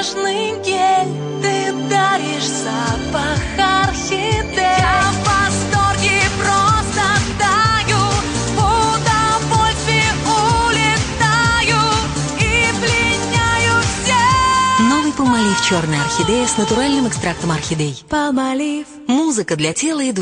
нежный гель, ты даришь запах орхидей. Я в восторге просто таю, в удовольствии улетаю и пленяю всех. Новый Palmolive черная орхидея с натуральным экстрактом орхидей. Palmolive. Музыка для тела и души.